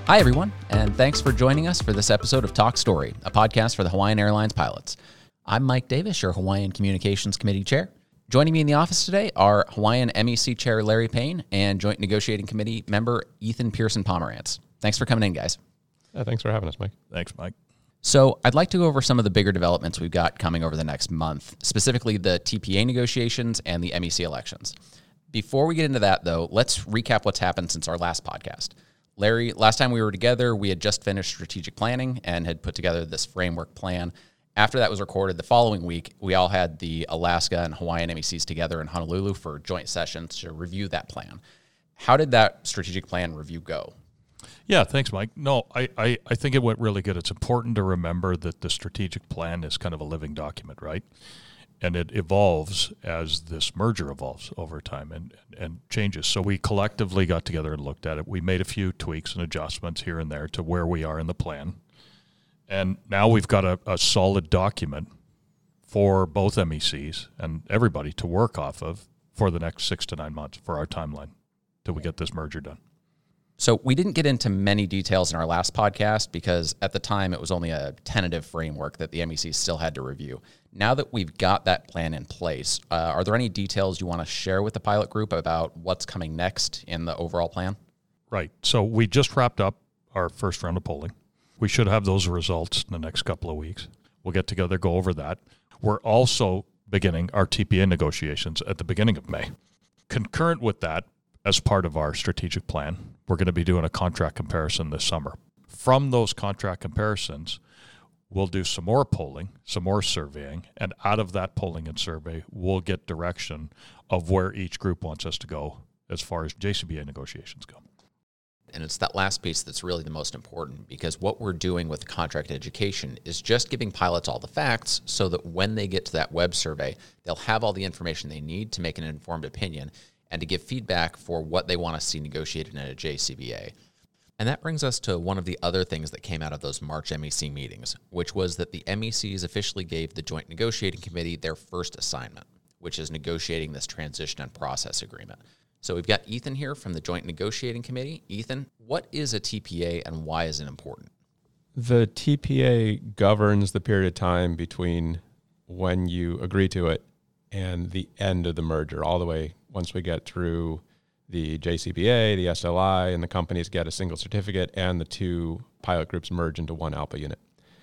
Hi, everyone, and thanks for joining us for this episode of Talk Story, a podcast for the Hawaiian Airlines pilots. I'm Mike Davis, your Hawaiian Communications Committee Chair. Joining me in the office today are Hawaiian MEC Chair Larry Payne and Joint Negotiating Committee member Ethan Pearson Pomerantz. Thanks for coming in, guys. Yeah, thanks for having us, Mike. Thanks, Mike. So I'd like to go over some of the bigger developments we've got coming over the next month, specifically the TPA negotiations and the MEC elections. Before we get into that, though, let's recap what's happened since our last podcast. Larry, last time we were together, we had just finished strategic planning and had put together this framework plan. After that was recorded, the following week, we all had the Alaska and Hawaiian MECs together in Honolulu for joint sessions to review that plan. How did that strategic plan review go? Yeah, thanks, Mike. No, I think it went really good. It's important to remember that the strategic plan is kind of a living document, right? And it evolves as this merger evolves over time and changes. So we collectively got together and looked at it. We made a few tweaks and adjustments here and there to where we are in the plan. And now we've got a solid document for both MECs and everybody to work off of for the next 6 to 9 months for our timeline till we get this merger done. So we didn't get into many details in our last podcast because at the time it was only a tentative framework that the MECs still had to review. Now that we've got that plan in place, are there any details you want to share with the pilot group about what's coming next in the overall plan? Right. So we just wrapped up our first round of polling. We should have those results in the next couple of weeks. We'll get together, go over that. We're also beginning our TPA negotiations at the beginning of May. Concurrent with that, as part of our strategic plan, we're going to be doing a contract comparison this summer. From those contract comparisons, we'll do some more polling, some more surveying, and out of that polling and survey, we'll get direction of where each group wants us to go as far as JCBA negotiations go. And it's that last piece that's really the most important, because what we're doing with contract education is just giving pilots all the facts so that when they get to that web survey, they'll have all the information they need to make an informed opinion and to give feedback for what they want to see negotiated in a JCBA. And that brings us to one of the other things that came out of those March MEC meetings, which was that the MECs officially gave the Joint Negotiating Committee their first assignment, which is negotiating this transition and process agreement. So we've got Ethan here from the Joint Negotiating Committee. Ethan, what is a TPA and why is it important? The TPA governs the period of time between when you agree to it and the end of the merger, all the way once we get through the JCBA, the SLI, and the companies get a single certificate, and the two pilot groups merge into one ALPA unit.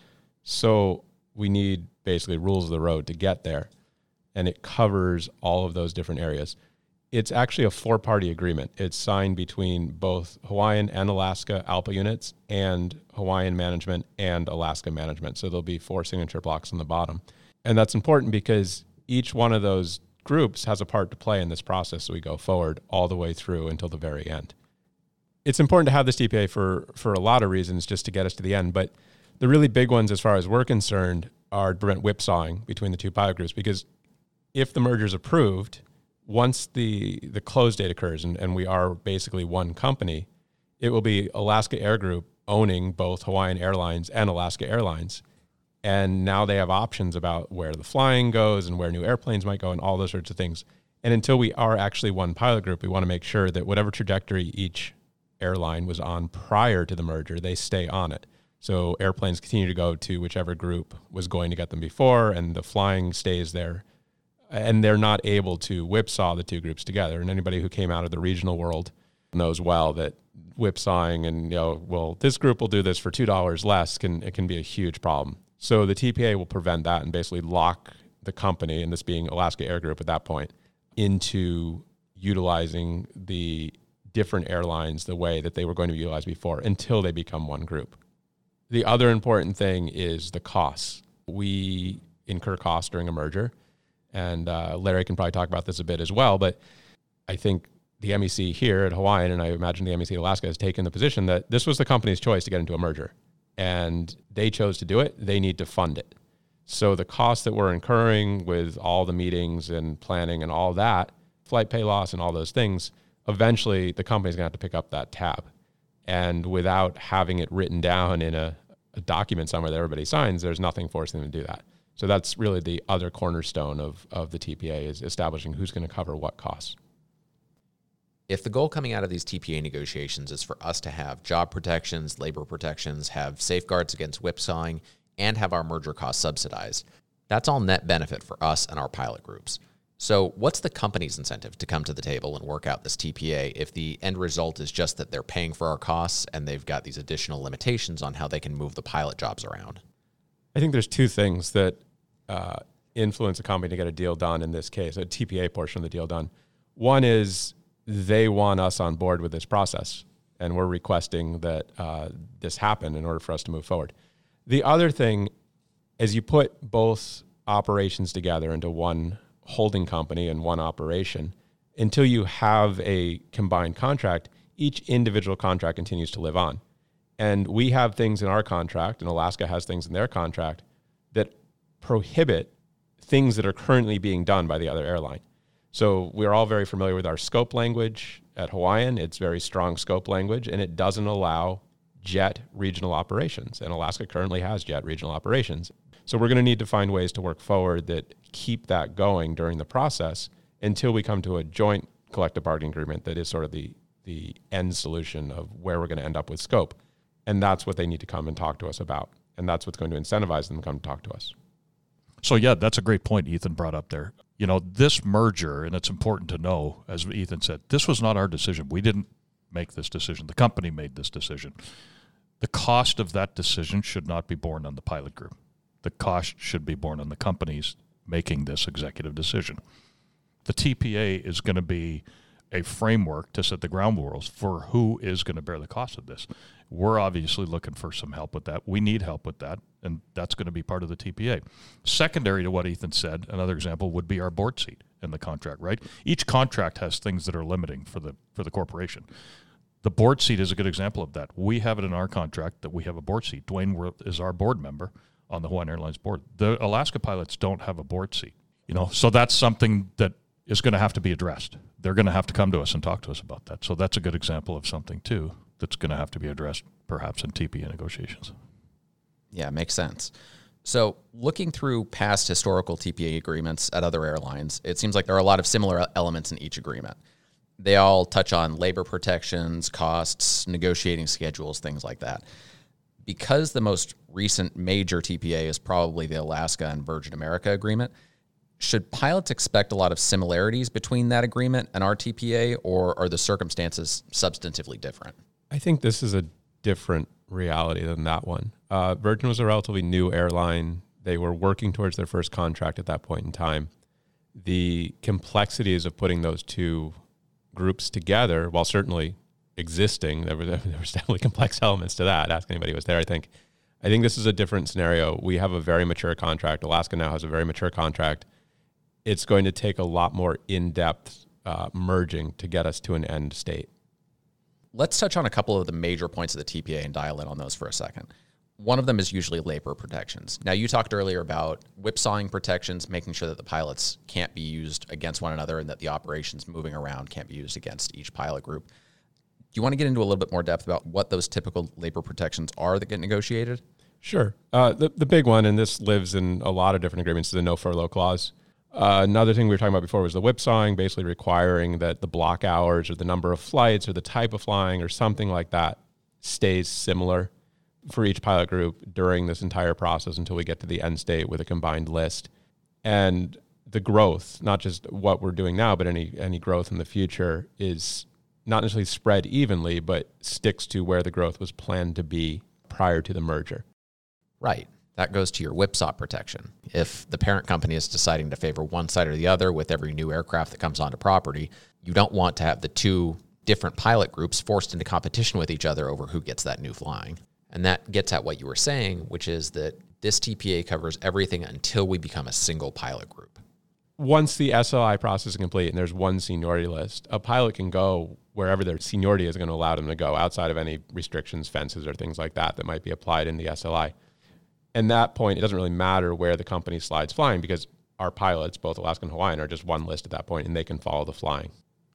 So we need basically rules of the road to get there, and it covers all of those different areas. It's actually a 4-party agreement. It's signed between both Hawaiian and Alaska ALPA units and Hawaiian management and Alaska management. So there'll be 4 signature blocks on the bottom. And that's important because each one of those groups has a part to play in this process so we go forward all the way through until the very end. It's important to have this TPA for a lot of reasons just to get us to the end, but the really big ones as far as we're concerned are to prevent whipsawing between the two pilot groups, because if the merger is approved, once the close date occurs and we are basically one company, it will be Alaska Air Group owning both Hawaiian Airlines and Alaska Airlines. And now they have options about where the flying goes and where new airplanes might go and all those sorts of things. And until we are actually one pilot group, we want to make sure that whatever trajectory each airline was on prior to the merger, they stay on it. So airplanes continue to go to whichever group was going to get them before, and the flying stays there. And they're not able to whipsaw the two groups together. And anybody who came out of the regional world knows well that whipsawing and, well, this group will do this for $2 less it can be a huge problem. So the TPA will prevent that and basically lock the company, and this being Alaska Air Group at that point, into utilizing the different airlines the way that they were going to be utilized before until they become one group. The other important thing is the costs. We incur costs during a merger, and Larry can probably talk about this a bit as well, but I think the MEC here at Hawaiian, and I imagine the MEC at Alaska, has taken the position that this was the company's choice to get into a merger. And they chose to do it, they need to fund it. So the costs that we're incurring with all the meetings and planning and all that, flight pay loss and all those things, eventually the company's going to have to pick up that tab. And without having it written down in a document somewhere that everybody signs, there's nothing forcing them to do that. So that's really the other cornerstone of the TPA, is establishing who's going to cover what costs. If the goal coming out of these TPA negotiations is for us to have job protections, labor protections, have safeguards against whipsawing, and have our merger costs subsidized, that's all net benefit for us and our pilot groups. So what's the company's incentive to come to the table and work out this TPA if the end result is just that they're paying for our costs and they've got these additional limitations on how they can move the pilot jobs around? I think there's two things that influence a company to get a deal done in this case, a TPA portion of the deal done. One is they want us on board with this process, and we're requesting that this happen in order for us to move forward. The other thing is you put both operations together into one holding company and one operation. Until you have a combined contract, each individual contract continues to live on. And we have things in our contract, and Alaska has things in their contract, that prohibit things that are currently being done by the other airline. So we're all very familiar with our scope language at Hawaiian. It's very strong scope language, and it doesn't allow jet regional operations. And Alaska currently has jet regional operations. So we're going to need to find ways to work forward that keep that going during the process until we come to a joint collective bargaining agreement that is sort of the end solution of where we're going to end up with scope. And that's what they need to come and talk to us about. And that's what's going to incentivize them to come talk to us. So, yeah, that's a great point Ethan brought up there. You know, this merger, and it's important to know, as Ethan said, this was not our decision. We didn't make this decision. The company made this decision. The cost of that decision should not be borne on the pilot group. The cost should be borne on the companies making this executive decision. The TPA is going to be a framework to set the ground rules for who is going to bear the cost of this. We're obviously looking for some help with that. We need help with that, and that's going to be part of the TPA. Secondary to what Ethan said, another example would be our board seat in the contract, right? Each contract has things that are limiting for the corporation. The board seat is a good example of that. We have it in our contract that we have a board seat. Dwayne is our board member on the Hawaiian Airlines board. The Alaska pilots don't have a board seat, so that's something that is going to have to be addressed. They're going to have to come to us and talk to us about that. So that's a good example of something, too, that's going to have to be addressed perhaps in TPA negotiations. Yeah, makes sense. So looking through past historical TPA agreements at other airlines, it seems like there are a lot of similar elements in each agreement. They all touch on labor protections, costs, negotiating schedules, things like that. Because the most recent major TPA is probably the Alaska and Virgin America agreement, should pilots expect a lot of similarities between that agreement and our TPA, or are the circumstances substantively different? I think this is a different reality than that one. Virgin was a relatively new airline. They were working towards their first contract at that point in time. The complexities of putting those two groups together, while certainly existing, there was definitely complex elements to that. Ask anybody who was there, I think this is a different scenario. We have a very mature contract. Alaska now has a very mature contract. It's going to take a lot more in-depth merging to get us to an end state. Let's touch on a couple of the major points of the TPA and dial in on those for a second. One of them is usually labor protections. Now, you talked earlier about whipsawing protections, making sure that the pilots can't be used against one another and that the operations moving around can't be used against each pilot group. Do you want to get into a little bit more depth about what those typical labor protections are that get negotiated? Sure. The big one, and this lives in a lot of different agreements, is the no furlough clause. Another thing we were talking about before was the whipsawing, basically requiring that the block hours or the number of flights or the type of flying or something like that stays similar for each pilot group during this entire process until we get to the end state with a combined list. And the growth, not just what we're doing now, but any growth in the future is not necessarily spread evenly, but sticks to where the growth was planned to be prior to the merger. Right. That goes to your whipsaw protection. If the parent company is deciding to favor one side or the other with every new aircraft that comes onto property, you don't want to have the two different pilot groups forced into competition with each other over who gets that new flying. And that gets at what you were saying, which is that this TPA covers everything until we become a single pilot group. Once the SLI process is complete and there's one seniority list, a pilot can go wherever their seniority is going to allow them to go outside of any restrictions, fences, or things like that might be applied in the SLI. And that point, it doesn't really matter where the company slides flying because our pilots, both Alaska and Hawaiian, are just one list at that point and they can follow the flying.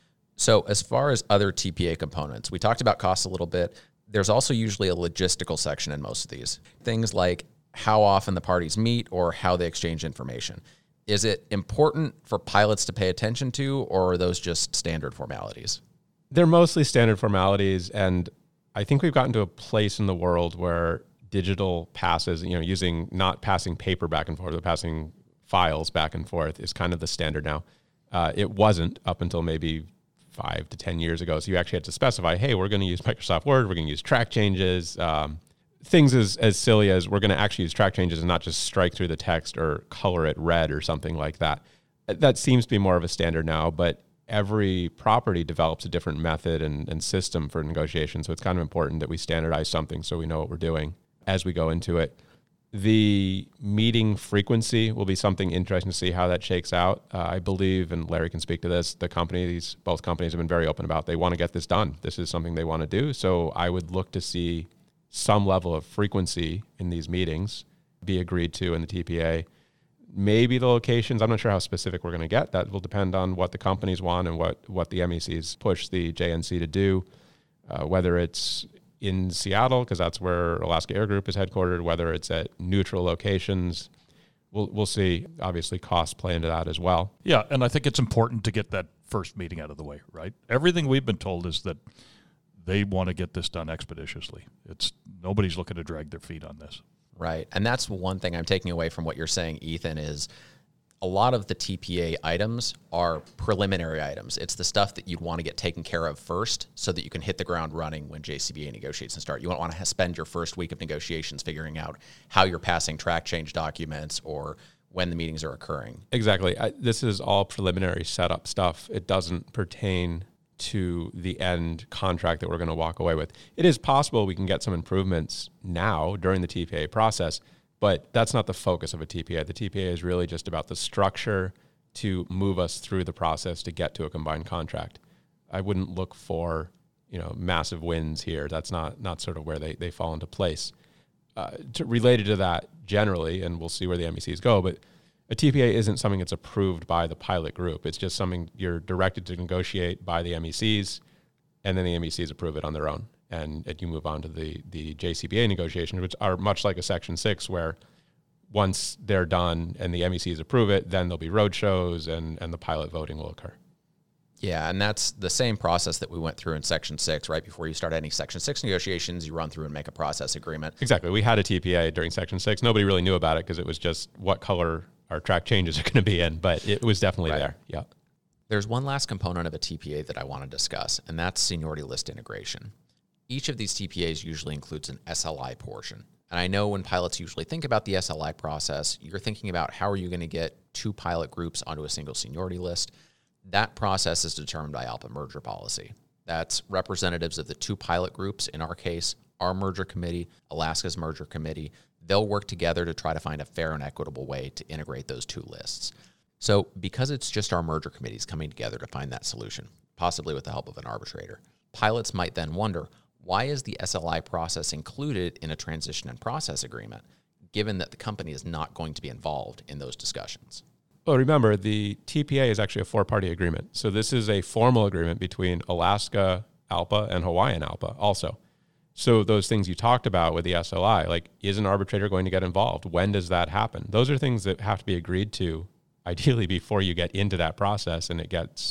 So as far as other TPA components, we talked about costs a little bit. There's also usually a logistical section in most of these. Things like how often the parties meet or how they exchange information. Is it important for pilots to pay attention to, or are those just standard formalities? They're mostly standard formalities, and I think we've gotten to a place in the world where digital passes, using not passing paper back and forth, but passing files back and forth is kind of the standard now. It wasn't up until maybe 5 to 10 years ago. So you actually had to specify, hey, we're going to use Microsoft Word, we're going to use track changes, things as silly as we're going to actually use track changes and not just strike through the text or color it red or something like that. That seems to be more of a standard now, but every property develops a different method and system for negotiation. So it's kind of important that we standardize something so we know what we're doing as we go into it. The meeting frequency will be something interesting to see how that shakes out. I believe, and Larry can speak to this, both companies have been very open about they want to get this done. This is something they want to do. So I would look to see some level of frequency in these meetings be agreed to in the TPA. Maybe the locations, I'm not sure how specific we're going to get. That will depend on what the companies want and what the MECs push the JNC to do, whether it's in Seattle, because that's where Alaska Air Group is headquartered, whether it's at neutral locations. We'll see. Obviously, costs play into that as well. Yeah, and I think it's important to get that first meeting out of the way, right? Everything we've been told is that they want to get this done expeditiously. Nobody's looking to drag their feet on this. Right. And that's one thing I'm taking away from what you're saying, Ethan, is a lot of the TPA items are preliminary items. It's the stuff that you'd want to get taken care of first so that you can hit the ground running when JCBA negotiations start. You don't want to spend your first week of negotiations figuring out how you're passing track change documents or when the meetings are occurring. Exactly. This is all preliminary setup stuff. It doesn't pertain to the end contract that we're going to walk away with. It is possible we can get some improvements now during the TPA process, but that's not the focus of a TPA. The TPA is really just about the structure to move us through the process to get to a combined contract. I wouldn't look for, massive wins here. That's not sort of where they fall into place. Related to that generally, and we'll see where the MECs go, but a TPA isn't something that's approved by the pilot group. It's just something you're directed to negotiate by the MECs, and then the MECs approve it on their own. And you move on to the JCBA negotiations, which are much like a Section 6, where once they're done and the MECs approve it, then there'll be road shows and the pilot voting will occur. Yeah, and that's the same process that we went through in Section 6. Right before you start any Section 6 negotiations, you run through and make a process agreement. Exactly. We had a TPA during Section 6. Nobody really knew about it because it was just what color our track changes are going to be in, but it was definitely there. Yeah. There's one last component of a TPA that I want to discuss, and that's seniority list integration. Each of these TPAs usually includes an SLI portion. And I know when pilots usually think about the SLI process, you're thinking about how are you going to get two pilot groups onto a single seniority list. That process is determined by ALPA merger policy. That's representatives of the two pilot groups, in our case, our merger committee, Alaska's merger committee. They'll work together to try to find a fair and equitable way to integrate those two lists. So because it's just our merger committees coming together to find that solution, possibly with the help of an arbitrator, pilots might then wonder, why is the SLI process included in a transition and process agreement, given that the company is not going to be involved in those discussions? Well, remember, the TPA is actually a four-party agreement. So this is a formal agreement between Alaska ALPA and Hawaiian ALPA also. So those things you talked about with the SLI, like, is an arbitrator going to get involved? When does that happen? Those are things that have to be agreed to, ideally, before you get into that process, and it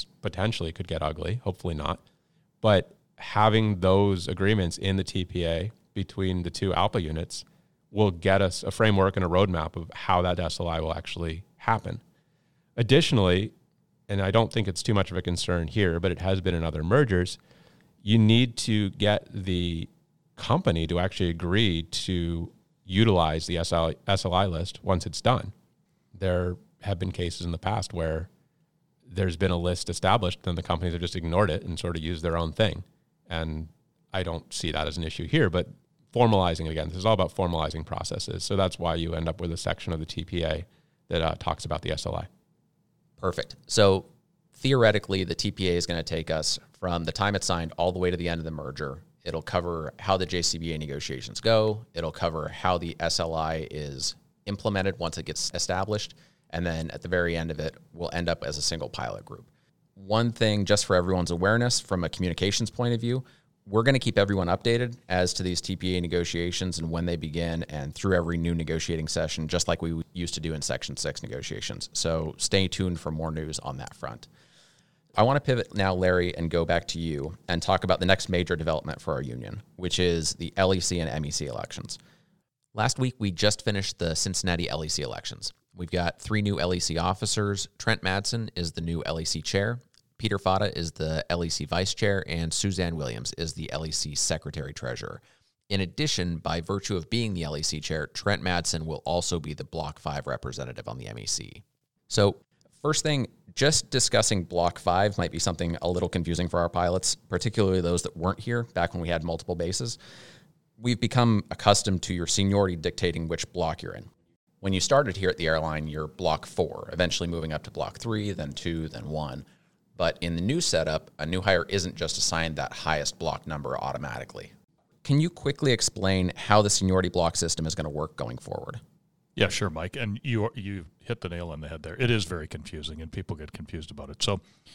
could get ugly, hopefully not. But having those agreements in the TPA between the two ALPA units will get us a framework and a roadmap of how that SLI will actually happen. Additionally, and I don't think it's too much of a concern here, but it has been in other mergers, you need to get the company to actually agree to utilize the SLI list once it's done. There have been cases in the past where there's been a list established and the companies have just ignored it and sort of used their own thing. And I don't see that as an issue here, but formalizing it again, this is all about formalizing processes. So that's why you end up with a section of the TPA that talks about the SLI. Perfect. So theoretically, the TPA is going to take us from the time it's signed all the way to the end of the merger. It'll cover how the JCBA negotiations go. It'll cover how the SLI is implemented once it gets established. And then at the very end of it, we'll end up as a single pilot group. One thing, just for everyone's awareness from a communications point of view, we're going to keep everyone updated as to these TPA negotiations and when they begin and through every new negotiating session, just like we used to do in Section 6 negotiations. So stay tuned for more news on that front. I want to pivot now, Larry, and go back to you and talk about the next major development for our union, which is the LEC and MEC elections. Last week, we just finished the Cincinnati LEC elections. We've got 3 new LEC officers. Trent Madsen is the new LEC chair. Peter Fata is the LEC vice chair, and Suzanne Williams is the LEC secretary-treasurer. In addition, by virtue of being the LEC chair, Trent Madsen will also be the Block 5 representative on the MEC. So, first thing, just discussing Block 5 might be something a little confusing for our pilots, particularly those that weren't here back when we had multiple bases. We've become accustomed to your seniority dictating which block you're in. When you started here at the airline, you're Block 4, eventually moving up to Block 3, then 2, then 1. But in the new setup, a new hire isn't just assigned that highest block number automatically. Can you quickly explain how the seniority block system is going to work going forward? Yeah, sure, Mike. And you hit the nail on the head there. It is very confusing, and people get confused about it. So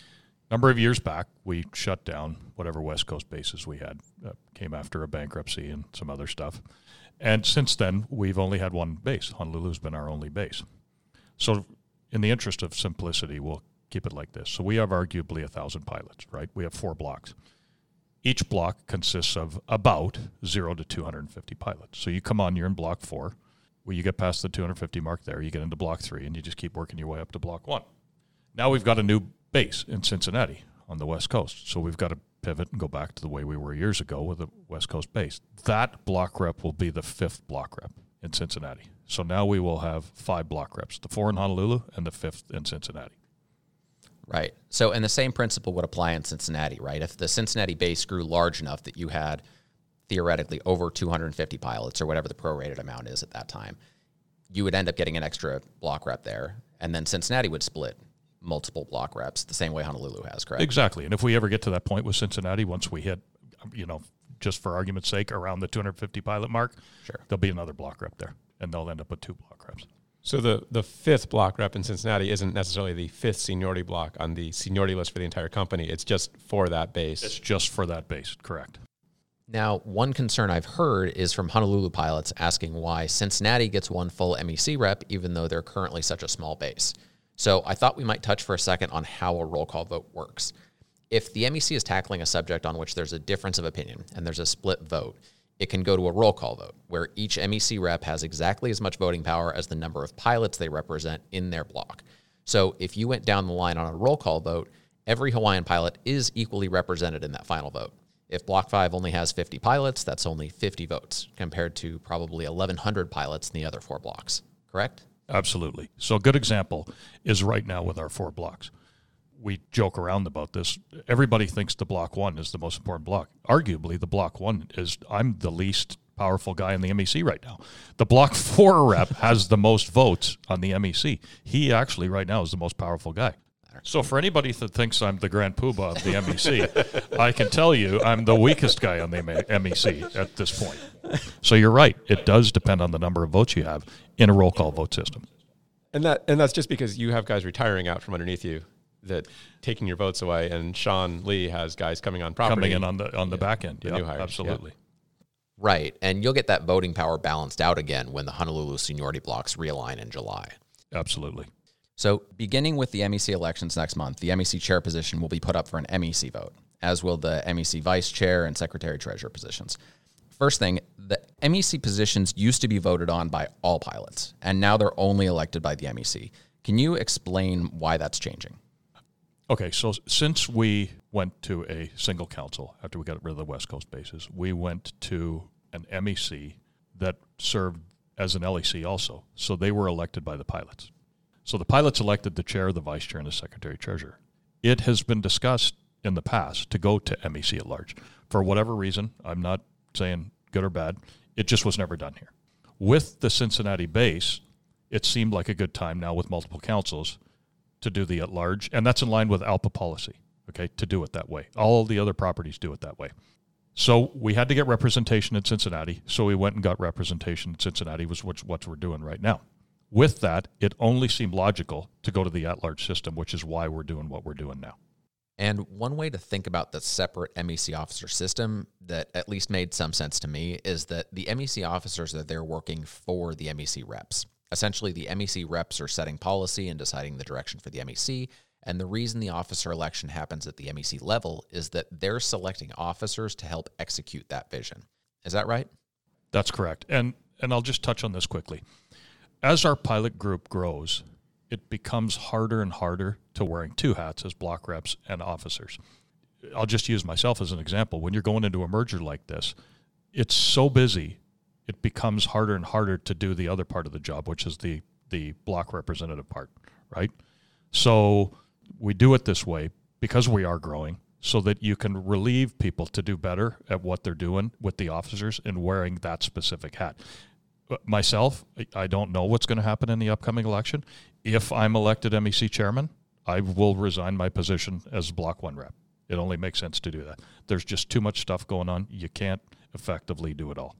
a number of years back, we shut down whatever West Coast bases we had. Came after a bankruptcy and some other stuff. And since then, we've only had one base. Honolulu's been our only base. So in the interest of simplicity, we'll keep it like this. So we have arguably 1,000 pilots, right? We have 4 blocks. Each block consists of about 0 to 250 pilots. So you come on, you're in Block 4. Well, you get past the 250 mark there, you get into Block 3, and you just keep working your way up to Block 1. Now we've got a new base in Cincinnati on the West Coast. So we've got to pivot and go back to the way we were years ago with the West Coast base. That block rep will be the 5th block rep in Cincinnati. So now we will have 5 block reps, the 4 in Honolulu and the 5th in Cincinnati. Right. So, and the same principle would apply in Cincinnati, right? If the Cincinnati base grew large enough that you had theoretically over 250 pilots or whatever the prorated amount is at that time, you would end up getting an extra block rep there. And then Cincinnati would split multiple block reps the same way Honolulu has, correct? Exactly. And if we ever get to that point with Cincinnati, once we hit, just for argument's sake, around the 250 pilot mark, sure, there'll be another block rep there, and they'll end up with 2 block reps. So the 5th block rep in Cincinnati isn't necessarily the 5th seniority block on the seniority list for the entire company. It's just for that base. It's just for that base, correct. Now, one concern I've heard is from Honolulu pilots asking why Cincinnati gets 1 full MEC rep even though they're currently such a small base. So I thought we might touch for a second on how a roll call vote works. If the MEC is tackling a subject on which there's a difference of opinion and there's a split vote, it can go to a roll call vote, where each MEC rep has exactly as much voting power as the number of pilots they represent in their block. So if you went down the line on a roll call vote, every Hawaiian pilot is equally represented in that final vote. If Block 5 only has 50 pilots, that's only 50 votes, compared to probably 1,100 pilots in the other 4 blocks, correct? Absolutely. So a good example is right now with our 4 blocks. We joke around about this. Everybody thinks the Block 1 is the most important block. Arguably, the Block 1 is, I'm the least powerful guy in the MEC right now. The Block 4 rep has the most votes on the MEC. He actually right now is the most powerful guy. So for anybody that thinks I'm the grand poobah of the MEC, I can tell you I'm the weakest guy on the MEC at this point. So you're right. It does depend on the number of votes you have in a roll call vote system. And that's just because you have guys retiring out from underneath you that taking your votes away, and Sean Lee has guys coming on property. Coming in on the back end. The new hires. Absolutely. Yeah. Right, and you'll get that voting power balanced out again when the Honolulu seniority blocks realign in July. Absolutely. So beginning with the MEC elections next month, the MEC chair position will be put up for an MEC vote, as will the MEC vice chair and secretary-treasurer positions. First thing, the MEC positions used to be voted on by all pilots, and now they're only elected by the MEC. Can you explain why that's changing? Okay, so since we went to a single council after we got rid of the West Coast bases, we went to an MEC that served as an LEC also. So they were elected by the pilots. So the pilots elected the chair, the vice chair, and the secretary-treasurer. It has been discussed in the past to go to MEC at large. For whatever reason, I'm not saying good or bad, it just was never done here. With the Cincinnati base, it seemed like a good time now with multiple councils to do the at-large, and that's in line with ALPA policy, okay, to do it that way. All the other properties do it that way. So we had to get representation in Cincinnati, so we went and got representation in Cincinnati, which what we're doing right now. With that, it only seemed logical to go to the at-large system, which is why we're doing what we're doing now. And one way to think about the separate MEC officer system that at least made some sense to me is that the MEC officers are there working for the MEC reps. Essentially, the MEC reps are setting policy and deciding the direction for the MEC, And the reason the officer election happens at the MEC level is that they're selecting officers to help execute that vision. Is that right? That's correct. And I'll just touch on this quickly. As our pilot group grows, it becomes harder and harder to wearing two hats as block reps and officers. I'll just use myself as an example. When you're going into a merger like this, it's so busy, it becomes harder and harder to do the other part of the job, which is the block representative part, right? So we do it this way because we are growing, so that you can relieve people to do better at what they're doing with the officers and wearing that specific hat. Myself, I don't know what's going to happen in the upcoming election. If I'm elected MEC chairman, I will resign my position as Block 1 rep. It only makes sense to do that. There's just too much stuff going on. You can't effectively do it all.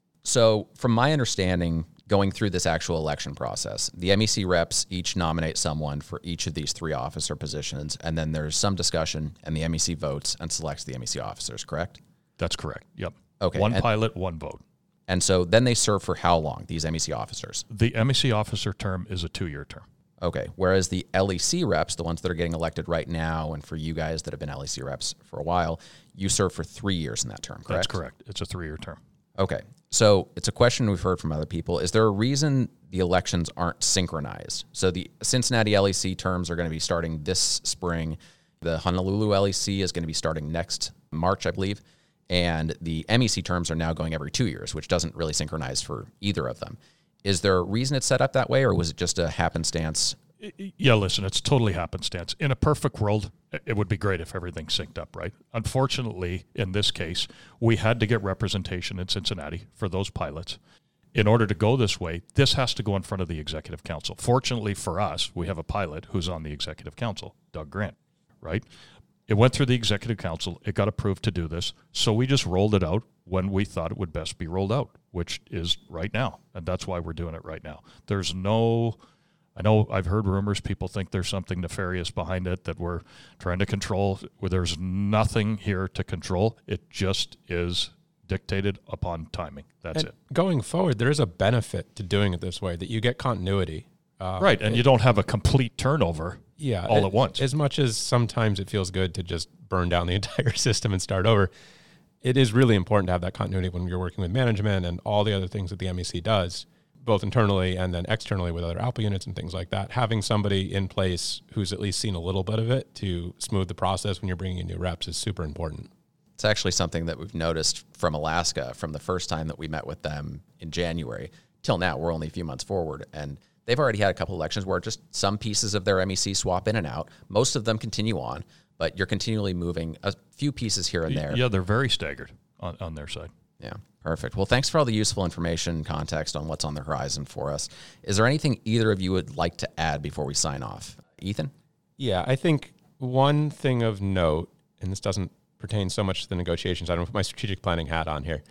So from my understanding, going through this actual election process, the MEC reps each nominate someone for each of these 3 officer positions, and then there's some discussion, and the MEC votes and selects the MEC officers, correct? That's correct. Yep. Okay. One pilot, one vote. And so then they serve for how long, these MEC officers? The MEC officer term is a 2-year term. Okay. Whereas the LEC reps, the ones that are getting elected right now, and for you guys that have been LEC reps for a while, you serve for 3 years in that term, correct? That's correct. It's a 3-year term. Okay. So it's a question we've heard from other people. Is there a reason the elections aren't synchronized? So the Cincinnati LEC terms are going to be starting this spring. The Honolulu LEC is going to be starting next March, I believe. And the MEC terms are now going every 2 years, which doesn't really synchronize for either of them. Is there a reason it's set up that way, or was it just a happenstance? Yeah, listen, it's totally happenstance. In a perfect world, it would be great if everything synced up, right? Unfortunately, in this case, we had to get representation in Cincinnati for those pilots. In order to go this way, this has to go in front of the Executive Council. Fortunately for us, we have a pilot who's on the Executive Council, Doug Grant, right? It went through the Executive Council. It got approved to do this. So we just rolled it out when we thought it would best be rolled out, which is right now. And that's why we're doing it right now. There's no... I know I've heard rumors, people think there's something nefarious behind it that we're trying to control. Well, there's nothing here to control. It just is dictated upon timing. That's it. Going forward, there is a benefit to doing it this way, that you get continuity. Right, and you don't have a complete turnover all at once. As much as sometimes it feels good to just burn down the entire system and start over, it is really important to have that continuity when you're working with management and all the other things that the MEC does, both internally and then externally with other ALPA units and things like that. Having somebody in place who's at least seen a little bit of it to smooth the process when you're bringing in new reps is super important. It's actually something that we've noticed from Alaska from the first time that we met with them in January till now. We're only a few months forward, and they've already had a couple elections where just some pieces of their MEC swap in and out. Most of them continue on, but you're continually moving a few pieces here and there. Yeah, they're very staggered on their side. Yeah, perfect. Well, thanks for all the useful information and context on what's on the horizon for us. Is there anything either of you would like to add before we sign off? Ethan? Yeah, I think one thing of note, and this doesn't pertain so much to the negotiations, I don't put my strategic planning hat on here.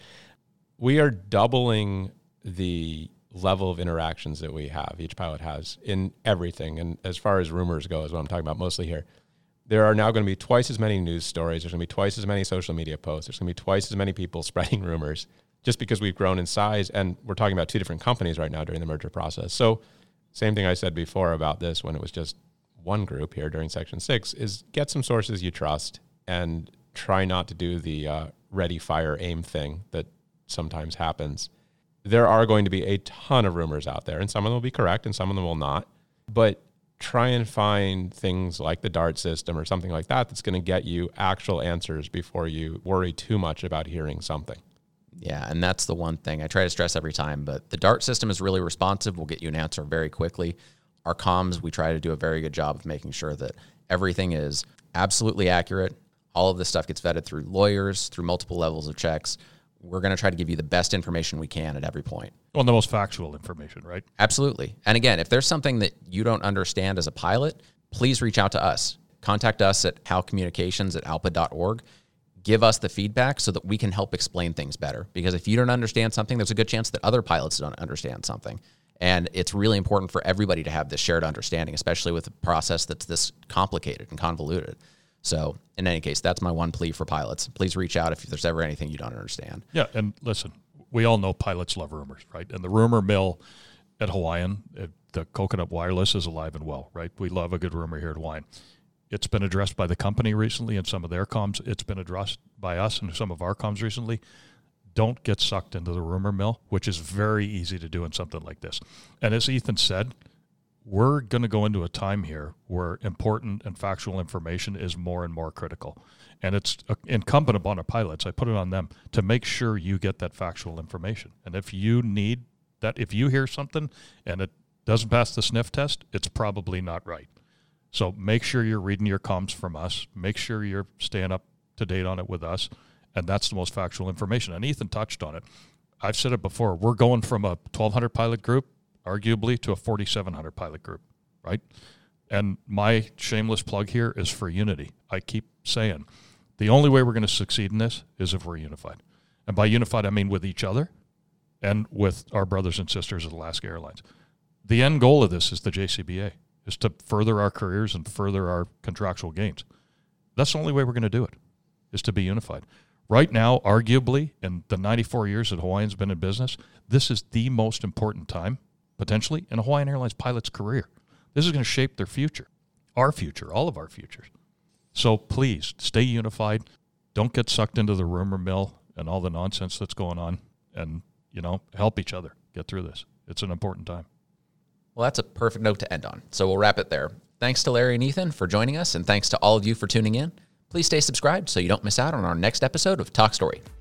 We are doubling the level of interactions that we have, each pilot has, in everything. And as far as rumors go, is what I'm talking about mostly here. There are now going to be twice as many news stories. There's going to be twice as many social media posts. There's going to be twice as many people spreading rumors just because we've grown in size. And we're talking about 2 different companies right now during the merger process. So same thing I said before about this when it was just one group here during Section 6 is get some sources you trust and try not to do the ready, fire, aim thing that sometimes happens. There are going to be a ton of rumors out there, and some of them will be correct and some of them will not. But try and find things like the DART system or something like that that's going to get you actual answers before you worry too much about hearing something. Yeah, and that's the one thing I try to stress every time, but the DART system is really responsive. We'll get you an answer very quickly. Our comms, we try to do a very good job of making sure that everything is absolutely accurate. All of this stuff gets vetted through lawyers, through multiple levels of checks. We're going to try to give you the best information we can at every point. Well, the most factual information, right? Absolutely. And again, if there's something that you don't understand as a pilot, please reach out to us. Contact us at halcommunications@alpa.org. Give us the feedback so that we can help explain things better. Because if you don't understand something, there's a good chance that other pilots don't understand something. And it's really important for everybody to have this shared understanding, especially with a process that's this complicated and convoluted. So in any case, that's my one plea for pilots. Please reach out if there's ever anything you don't understand. Yeah, and listen, we all know pilots love rumors, right? And the rumor mill at Hawaiian, the Coconut Wireless is alive and well, right? We love a good rumor here at Hawaiian. It's been addressed by the company recently in some of their comms. It's been addressed by us in some of our comms recently. Don't get sucked into the rumor mill, which is very easy to do in something like this. And as Ethan said, we're going to go into a time here where important and factual information is more and more critical. And it's incumbent upon our pilots, I put it on them, to make sure you get that factual information. And if you need that, if you hear something and it doesn't pass the sniff test, it's probably not right. So make sure you're reading your comms from us. Make sure you're staying up to date on it with us. And that's the most factual information. And Ethan touched on it. I've said it before. We're going from a 1,200 pilot group, arguably, to a 4,700 pilot group, right? And my shameless plug here is for unity. I keep saying the only way we're going to succeed in this is if we're unified. And by unified, I mean with each other and with our brothers and sisters at Alaska Airlines. The end goal of this is the JCBA, is to further our careers and further our contractual gains. That's the only way we're going to do it, is to be unified. Right now, arguably, in the 94 years that Hawaiian's been in business, this is the most important time, potentially, in a Hawaiian Airlines pilot's career. This is going to shape their future, our future, all of our futures. So please, stay unified. Don't get sucked into the rumor mill and all the nonsense that's going on, and, help each other get through this. It's an important time. Well, that's a perfect note to end on. So we'll wrap it there. Thanks to Larry and Ethan for joining us, and thanks to all of you for tuning in. Please stay subscribed so you don't miss out on our next episode of Talk Story.